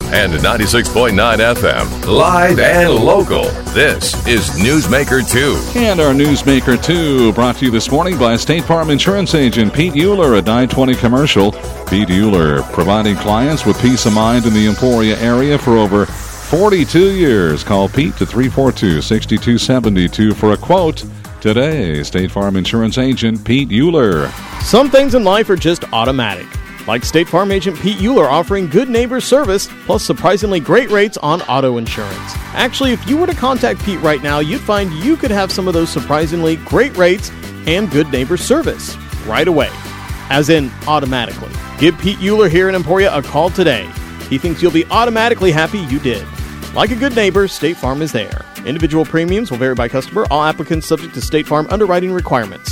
and 96.9 FM. Live and local. This is Newsmaker 2. And our Newsmaker 2 brought to you this morning by State Farm Insurance Agent Pete Euler at 920 Commercial. Pete Euler, providing clients with peace of mind in the Emporia area for over 42 years. Call Pete to 342-6272 for a quote today. State Farm Insurance Agent Pete Euler. Some things in life are just automatic. Like State Farm Agent Pete Euler offering good neighbor service plus surprisingly great rates on auto insurance. Actually, if you were to contact Pete right now, you'd find you could have some of those surprisingly great rates and good neighbor service right away. As in, automatically. Give Pete Euler here in Emporia a call today. He thinks you'll be automatically happy you did. Like a good neighbor, State Farm is there. Individual premiums will vary by customer. All applicants subject to State Farm underwriting requirements.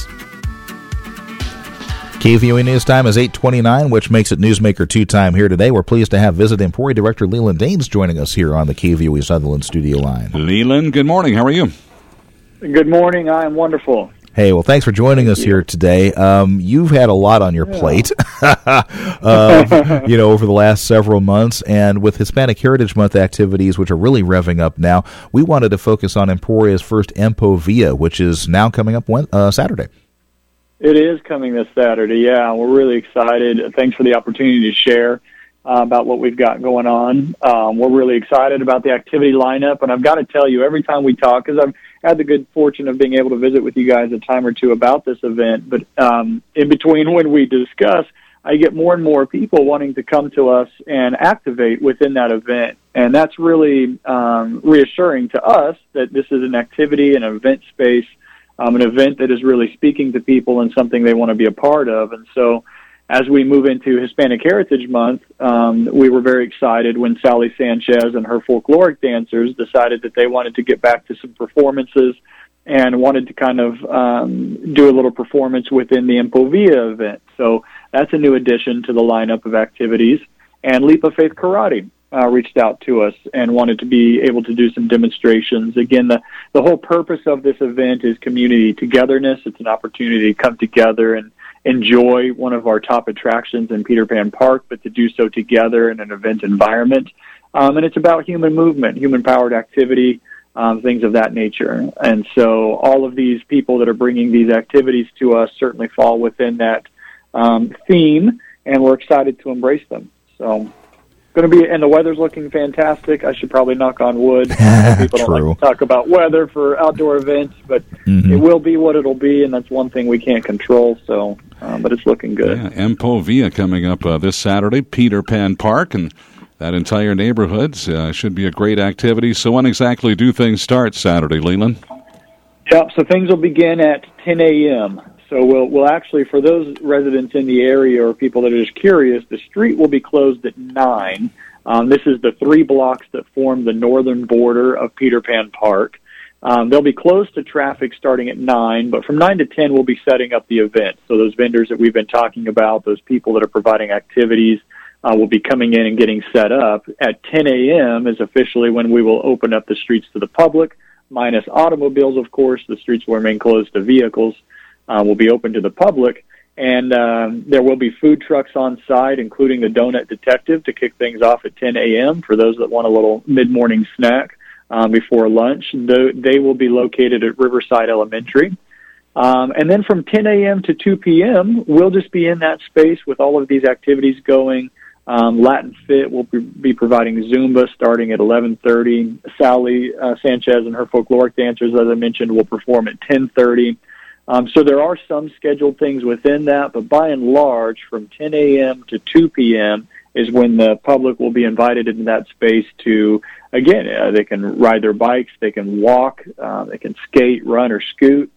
KVOE News Time is 8:29, which makes it Newsmaker 2 time here today. We're pleased to have Visit Emporia Director Leland Daines joining us here on the KVOE Sutherland studio line. Leland, good morning. How are you? Good morning. I am wonderful. Hey, well, thanks for joining us here today. You've had a lot on your plate, over the last several months, and with Hispanic Heritage Month activities, which are really revving up now, we wanted to focus on Emporia's first Empo-Via, which is now coming up Saturday. It is coming this Saturday, yeah. We're really excited. Thanks for the opportunity to share about what we've got going on. We're really excited about the activity lineup, and I've got to tell you, every time we talk, because I've had the good fortune of being able to visit with you guys a time or two about this event, but in between when we discuss, I get more and more people wanting to come to us and activate within that event, and that's really reassuring to us that this is an activity, an event space, an event that is really speaking to people and something they want to be a part of. And so as we move into Hispanic Heritage Month, we were very excited when Sally Sanchez and her folkloric dancers decided that they wanted to get back to some performances and wanted to kind of do a little performance within the Empo-Via event. So that's a new addition to the lineup of activities. And Leap of Faith Karate reached out to us and wanted to be able to do some demonstrations. Again, the whole purpose of this event is community togetherness. It's an opportunity to come together and enjoy one of our top attractions in Peter Pan Park, but to do so together in an event environment. And it's about human movement, human-powered activity, things of that nature. And so all of these people that are bringing these activities to us certainly fall within that theme, and we're excited to embrace them. So going to be, and the weather's looking fantastic. I should probably knock on wood. People don't like to talk about weather for outdoor events, but it will be what it'll be, and that's one thing we can't control. So, but it's looking good. Yeah, Empo-Via coming up this Saturday, Peter Pan Park, and that entire neighborhood should be a great activity. So when exactly do things start Saturday, Leland? Yep, so things will begin at 10 a.m., So we'll actually, for those residents in the area or people that are just curious, the street will be closed at 9. This is the 3 blocks that form the northern border of Peter Pan Park. They'll be closed to traffic starting at 9, but from 9 to 10 we'll be setting up the event. So those vendors that we've been talking about, those people that are providing activities, will be coming in and getting set up. At 10 a.m. is officially when we will open up the streets to the public, minus automobiles, of course. The streets will remain closed to vehicles. Will be open to the public, and there will be food trucks on site, including the Donut Detective, to kick things off at 10 a.m. for those that want a little mid-morning snack before lunch. They will be located at Riverside Elementary. And then from 10 a.m. to 2 p.m., we'll just be in that space with all of these activities going. Latin Fit will be providing Zumba starting at 11:30. Sally Sanchez and her folkloric dancers, as I mentioned, will perform at 10:30. So there are some scheduled things within that, but by and large, from 10 a.m. to 2 p.m. is when the public will be invited into that space to, again, they can ride their bikes, they can walk, they can skate, run, or scoot,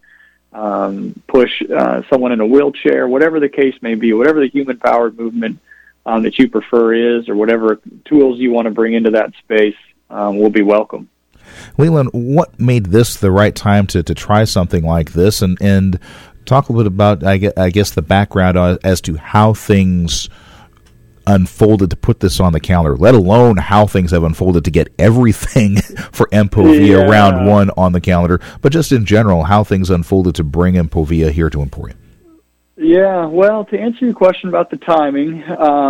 push someone in a wheelchair, whatever the case may be, whatever the human-powered movement that you prefer is, or whatever tools you want to bring into that space will be welcome. Leland, what made this the right time to try something like this, and talk a little bit about, I guess, the background as to how things unfolded to put this on the calendar, let alone how things have unfolded to get everything for Empo-Via Round 1 on the calendar, but just in general, how things unfolded to bring Empo-Via here to Emporia. Yeah, well, to answer your question about the timing,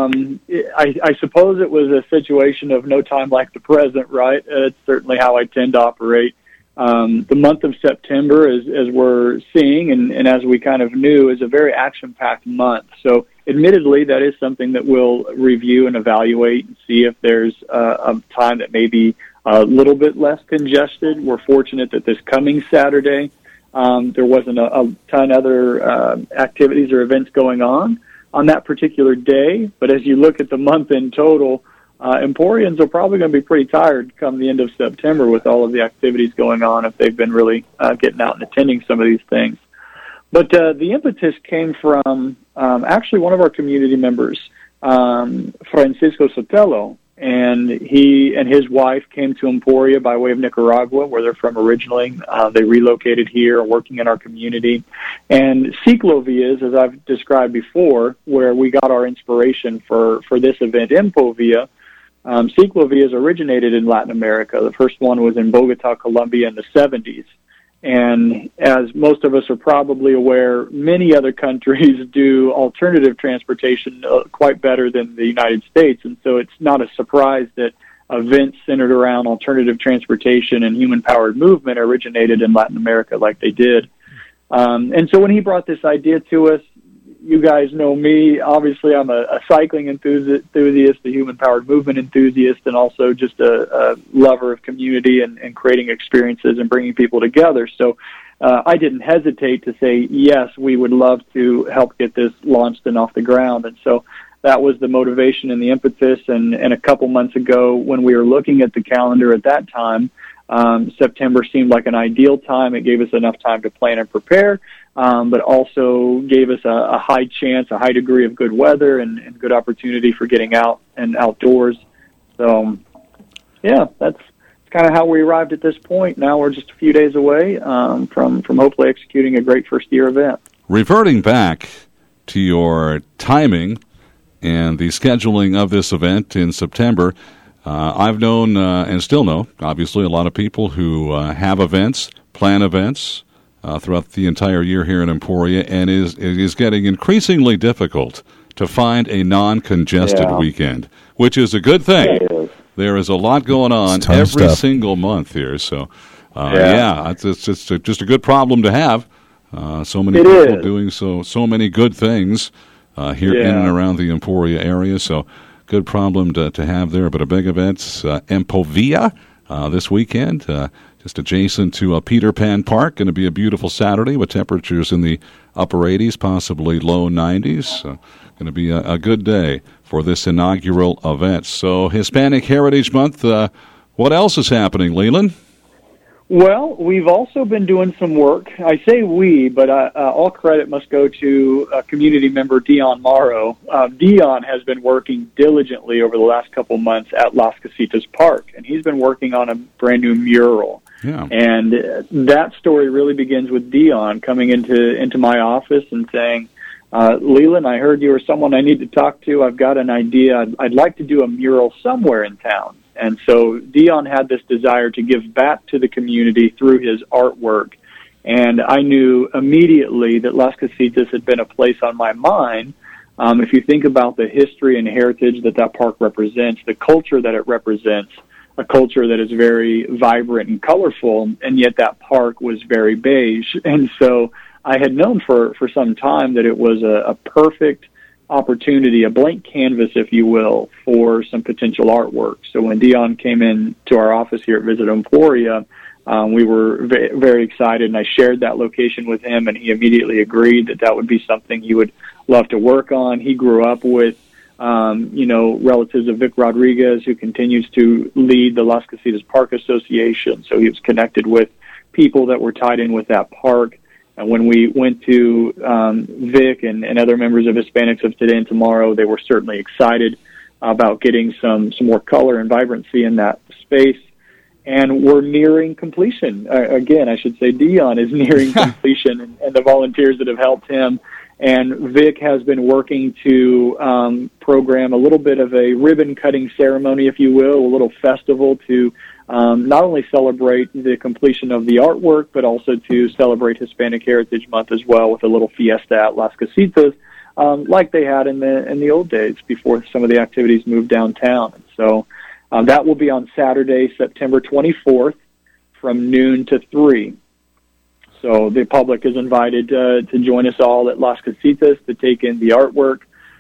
I suppose it was a situation of no time like the present, right? It's certainly how I tend to operate. The month of September, as we're seeing and as we kind of knew, is a very action-packed month. So admittedly, that is something that we'll review and evaluate and see if there's a time that may be a little bit less congested. We're fortunate that this coming Saturday, there wasn't a ton of other activities or events going on that particular day. But as you look at the month in total, Emporians are probably going to be pretty tired come the end of September with all of the activities going on if they've been really getting out and attending some of these things. But the impetus came from actually one of our community members, Francisco Sotelo. And he and his wife came to Emporia by way of Nicaragua, where they're from originally. They relocated here, working in our community. And Ciclovias, as I've described before, where we got our inspiration for this event, Empovia, Ciclovias originated in Latin America. The first one was in Bogota, Colombia in the 70s. And as most of us are probably aware, many other countries do alternative transportation quite better than the United States. And so it's not a surprise that events centered around alternative transportation and human-powered movement originated in Latin America like they did. And so when he brought this idea to us, you guys know me. Obviously, I'm a cycling enthusiast, a human-powered movement enthusiast, and also just a lover of community and creating experiences and bringing people together. So I didn't hesitate to say, yes, we would love to help get this launched and off the ground. And so that was the motivation and the impetus. And a couple months ago, when we were looking at the calendar at that time, September seemed like an ideal time. It gave us enough time to plan and prepare, but also gave us a high chance, a high degree of good weather and good opportunity for getting out and outdoors. So, yeah, that's kind of how we arrived at this point. Now we're just a few days away from hopefully executing a great first-year event. Reverting back to your timing and the scheduling of this event in September, I've known and still know, obviously, a lot of people who have events, plan events throughout the entire year here in Emporia, and it is getting increasingly difficult to find a non-congested weekend, which is a good thing. There is a lot going on every single month here, so it's just a good problem to have. So many people doing so many good things here in and around the Emporia area, so good problem to have there. But a big event, Empovia, this weekend, just adjacent to Peter Pan Park. Going to be a beautiful Saturday with temperatures in the upper 80s, possibly low 90s. Going to be a good day for this inaugural event. So Hispanic Heritage Month, what else is happening, Leland? Well, we've also been doing some work. I say we, but all credit must go to community member Dion Morrow. Dion has been working diligently over the last couple months at Las Casitas Park, and he's been working on a brand new mural. Yeah. And that story really begins with Dion coming into my office and saying, Leland, I heard you were someone I need to talk to. I've got an idea. I'd like to do a mural somewhere in town. And so Dion had this desire to give back to the community through his artwork. And I knew immediately that Las Casitas had been a place on my mind. If you think about the history and heritage that park represents, the culture that it represents, a culture that is very vibrant and colorful, and yet that park was very beige. And so I had known for some time that it was a perfect opportunity, a blank canvas, if you will, for some potential artwork. So when Dion came in to our office here at Visit Emporia, we were very excited, and I shared that location with him, and he immediately agreed that would be something he would love to work on. He grew up with, relatives of Vic Rodriguez, who continues to lead the Las Casitas Park Association, so he was connected with people that were tied in with that park. And when we went to Vic and other members of Hispanics of Today and Tomorrow, they were certainly excited about getting some more color and vibrancy in that space. And we're nearing completion. Again, I should say Dion is nearing completion, and the volunteers that have helped him And Vic has been working to program a little bit of a ribbon-cutting ceremony, if you will, a little festival to not only celebrate the completion of the artwork, but also to celebrate Hispanic Heritage Month as well with a little fiesta at Las Casitas, like they had in the old days before some of the activities moved downtown. So that will be on Saturday, September 24th, from noon to 3. So the public is invited to join us all at Las Casitas to take in the artwork.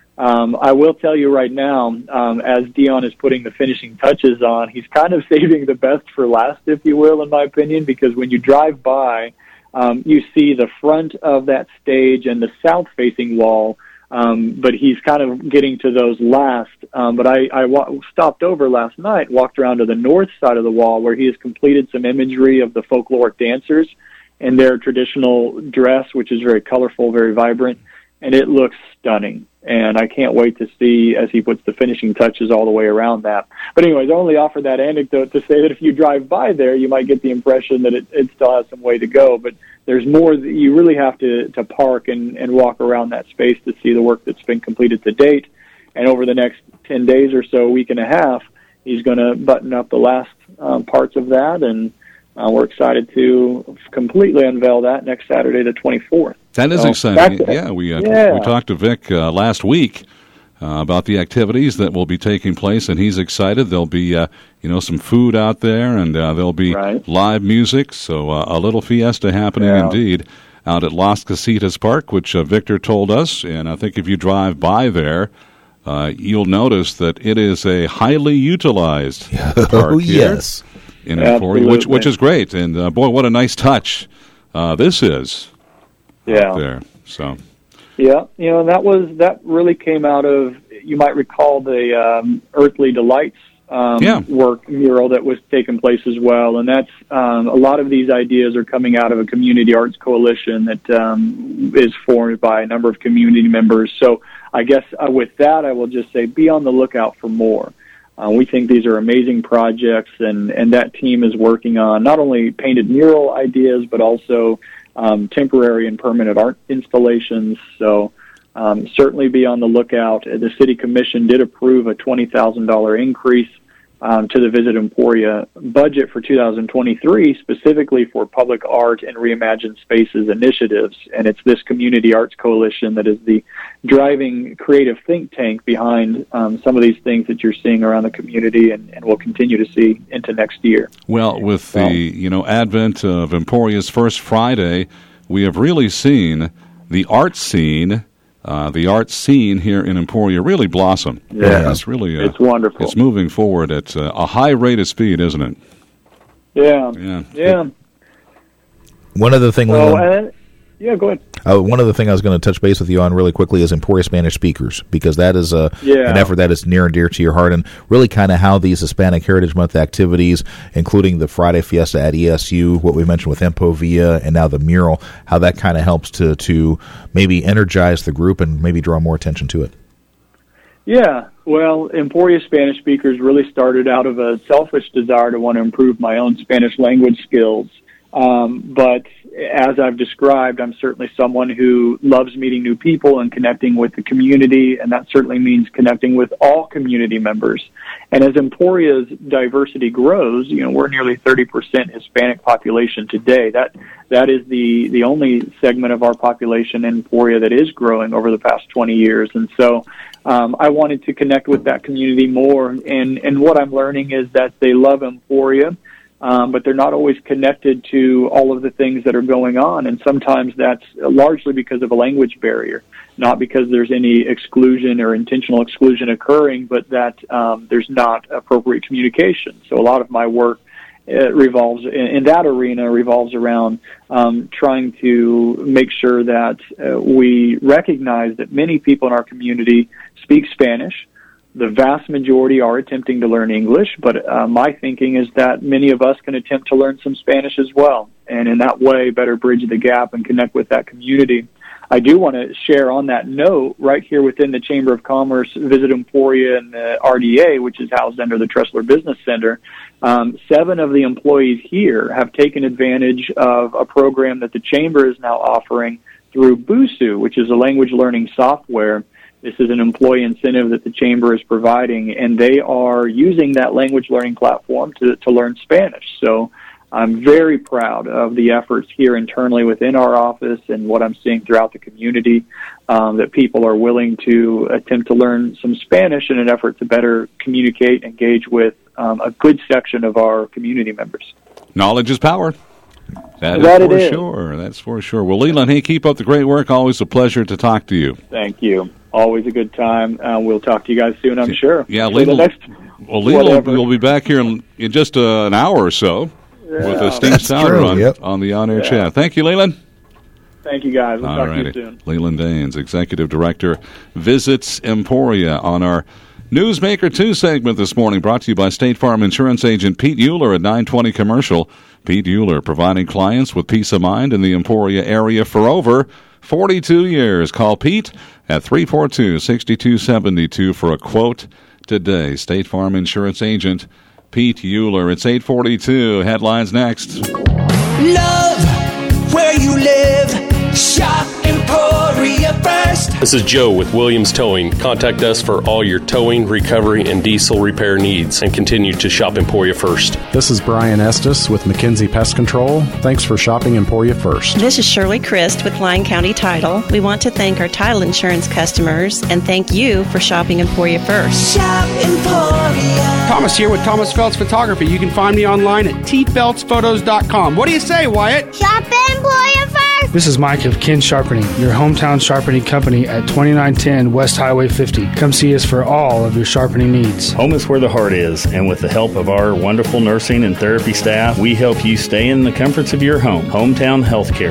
I will tell you right now, as Dion is putting the finishing touches on, he's kind of saving the best for last, if you will, in my opinion, because when you drive by, you see the front of that stage and the south-facing wall, but he's kind of getting to those last. But I stopped over last night, walked around to the north side of the wall where he has completed some imagery of the folkloric dancers in their traditional dress, which is very colorful, very vibrant, and it looks stunning. And I can't wait to see as he puts the finishing touches all the way around that. But anyways, I only offer that anecdote to say that if you drive by there, you might get the impression that it still has some way to go. But there's more that you really have to park and walk around that space to see the work that's been completed to date. And over the next 10 days or so, week and a half, he's going to button up the last parts of that, and we're excited to completely unveil that next Saturday, the 24th. That is exciting. We talked to Vic last week about the activities that will be taking place, and he's excited. There'll be some food out there, and there'll be live music. So a little fiesta happening indeed out at Las Casitas Park, which Victor told us. And I think if you drive by there, you'll notice that it is a highly utilized park here. Yes. In Emporia, which is great, and boy, what a nice touch this is. Yeah. There. So. Yeah, and that really came out of, you might recall, the Earthly Delights work mural that was taking place as well, and that's a lot of these ideas are coming out of a community arts coalition that is formed by a number of community members. So I guess with that, I will just say be on the lookout for more. We think these are amazing projects, and that team is working on not only painted mural ideas, but also temporary and permanent art installations. So certainly be on the lookout. The City Commission did approve a $20,000 increase to the Visit Emporia budget for 2023, specifically for public art and reimagined spaces initiatives. And it's this Community Arts Coalition that is the driving creative think tank behind some of these things that you're seeing around the community and will continue to see into next year. Well, with the advent of Emporia's First Friday, we have really seen the art scene here in Emporia really blossom. Yeah, it's really it's wonderful. It's moving forward at a high rate of speed, isn't it? Yeah. One other thing. Yeah, go ahead. One other thing I was going to touch base with you on really quickly is Emporia Spanish speakers, because that is an effort that is near and dear to your heart, and really kind of how these Hispanic Heritage Month activities, including the Friday Fiesta at ESU, what we mentioned with Empovia, and now the mural, how that kind of helps to maybe energize the group and maybe draw more attention to it. Yeah, well, Emporia Spanish speakers really started out of a selfish desire to want to improve my own Spanish language skills. But as I've described, I'm certainly someone who loves meeting new people and connecting with the community, and that certainly means connecting with all community members. And as Emporia's diversity grows, we're nearly 30% Hispanic population today. That is the only segment of our population in Emporia that is growing over the past 20 years. And so I wanted to connect with that community more. And what I'm learning is that they love Emporia, but they're not always connected to all of the things that are going on. And sometimes that's largely because of a language barrier, not because there's any exclusion or intentional exclusion occurring, but that there's not appropriate communication. So a lot of my work revolves in that arena revolves around trying to make sure that we recognize that many people in our community speak Spanish. The vast majority are attempting to learn English, but my thinking is that many of us can attempt to learn some Spanish as well, and in that way better bridge the gap and connect with that community. I do want to share on that note, right here within the Chamber of Commerce, Visit Emporia and the RDA, which is housed under the Tressler Business Center, 7 of the employees here have taken advantage of a program that the Chamber is now offering through Busuu, which is a language learning software. This is an employee incentive that the Chamber is providing, and they are using that language learning platform to learn Spanish. So I'm very proud of the efforts here internally within our office and what I'm seeing throughout the community, that people are willing to attempt to learn some Spanish in an effort to better communicate and engage with a good section of our community members. Knowledge is power. That's for sure. Well, Leland, hey, keep up the great work. Always a pleasure to talk to you. Thank you. Always a good time. We'll talk to you guys soon, I'm sure. Yeah, Leland will be back here in just an hour or so with a Steve Sauer on the on-air chat. Thank you, Leland. Thank you, guys. We'll talk to you soon. Leland Daines, Executive Director, visits Emporia on our Newsmaker 2 segment this morning, brought to you by State Farm Insurance Agent Pete Euler at 920 Commercial. Pete Euler, providing clients with peace of mind in the Emporia area for over 42 years. Call Pete at 342-6272 for a quote today. State Farm Insurance Agent Pete Euler. It's 8:42. Headlines next. Love where you live. Shop Emporia first. This is Joe with Williams Towing. Contact us for all your towing, recovery, and diesel repair needs, and continue to shop Emporia first. This is Brian Estes with McKenzie Pest Control. Thanks for shopping Emporia first. This is Shirley Christ with Lyon County Title. We want to thank our title insurance customers and thank you for shopping Emporia first. Shop Emporia. Thomas here with Thomas Feltz Photography. You can find me online at tfeltzphotos.com. What do you say, Wyatt? Shop Emporia first. This is Mike of Ken Sharpening, your hometown sharpening company at 2910 West Highway 50. Come see us for all of your sharpening needs. Home is where the heart is, and with the help of our wonderful nursing and therapy staff, we help you stay in the comforts of your home. Hometown Healthcare.